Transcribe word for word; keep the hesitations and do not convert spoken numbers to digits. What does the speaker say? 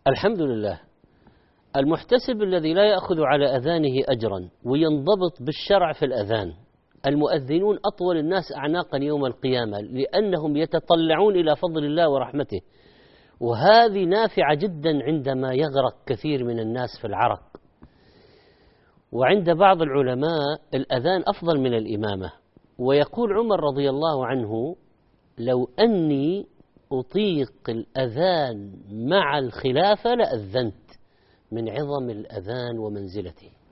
الحمد لله. المحتسب الذي لا يأخذ على أذانه أجرا وينضبط بالشرع في الأذان، المؤذنون أطول الناس أعناقا يوم القيامة، لأنهم يتطلعون إلى فضل الله ورحمته، وهذه نافعة جدا عندما يغرق كثير من الناس في العرق. وعند بعض العلماء الأذان أفضل من الإمامة، ويقول عمر رضي الله عنه: لو أني أطيق الأذان مع الخلافة لأذنت، من عظم الأذان ومنزلته.